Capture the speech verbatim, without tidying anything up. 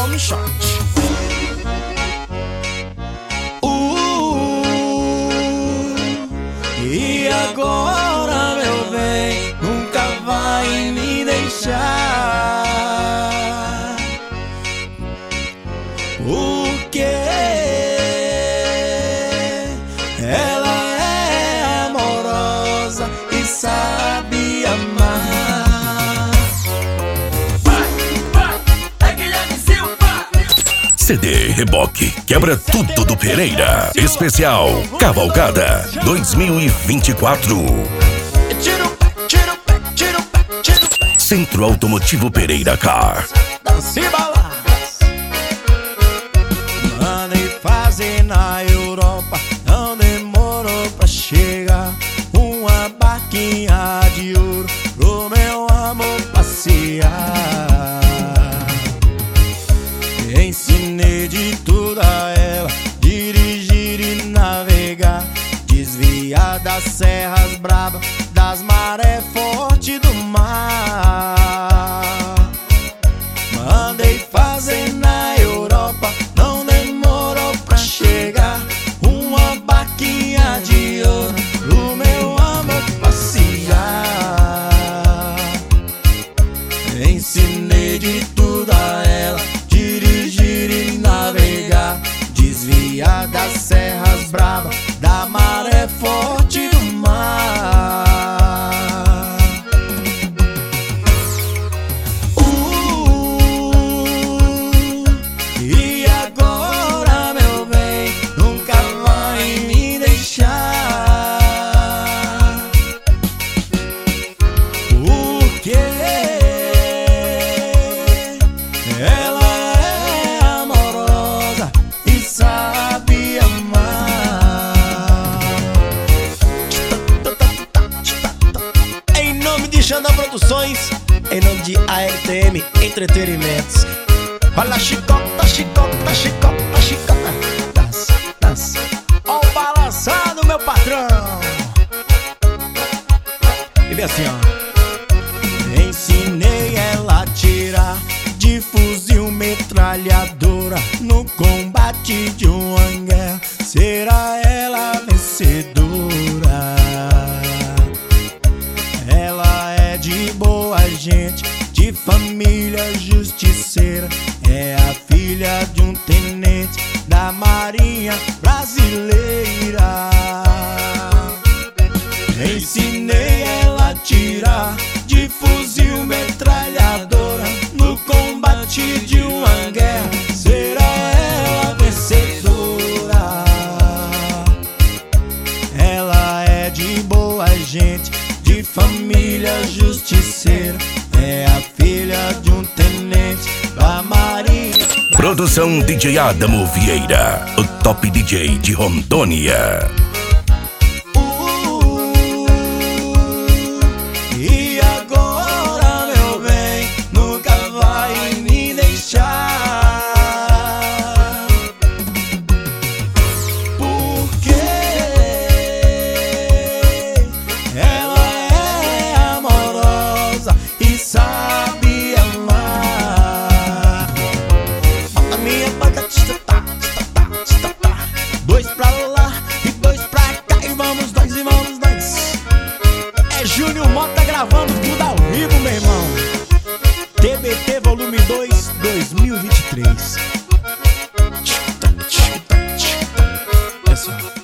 tome shot. Uh, e agora, meu bem, nunca vai me deixar. Porque ela é amorosa e sabe amar. É Guilherme Silva. C D Reboque quebra tudo do Pereira. Especial Cavalgada dois mil e vinte e quatro. Tira o pé, tira o pé, tira o pé, tira o pé. Centro Automotivo Pereira Car. Dance e balas. Mandei fazer na Europa, não demorou pra chegar. Uma barquinha de ouro pro meu amor passear. Ensinei de tudo a ela, dirigir e navegar, desviar das serras bravas, das marés fortes do mar. Mandei fazer na Europa, não demorou pra chegar. Uma barquinha de ouro pro meu amor passear. Ensinei de tudo a ela, dirigir e navegar, desviar das serras bravas, da maré forte do mar. Uh, e agora, meu bem, nunca vai me deixar. Porque ela é amorosa e sabe amar. Em nome de Xandão Produções, em nome de A R T M Entretenimentos. Olha a chicota, chicota, chicota, chicota. Dança, dança. Ó o balançado, meu patrão. E vem assim, ó. Ensinei ela a tirar de fuzil metralhadora no combate de uma guerra. Será ela a vencedora? Ela é de boa gente, de família justiceira. É a filha de um tenente da Marinha Brasileira. Ensinei ela a tirar de fuzil metralhadora no combate de uma guerra. Será ela a vencedora? Ela é de boa gente, de família justiceira. É a filha de um tenente da Marinha. Produção D J Adamo Vieira, o top D J de Rondônia. E agora, meu bem, nunca vai me deixar. Porque ela é amorosa e sabe amar. Bota minha banda, tita, tá, tita, tá, tita, tá. Dois pra lá e dois pra cá, e vamos nós, e vamos nós. É Júnior Mota gravando tudo ao vivo, meu irmão. T B T Volume dois, dois mil e vinte e três. Pessoal.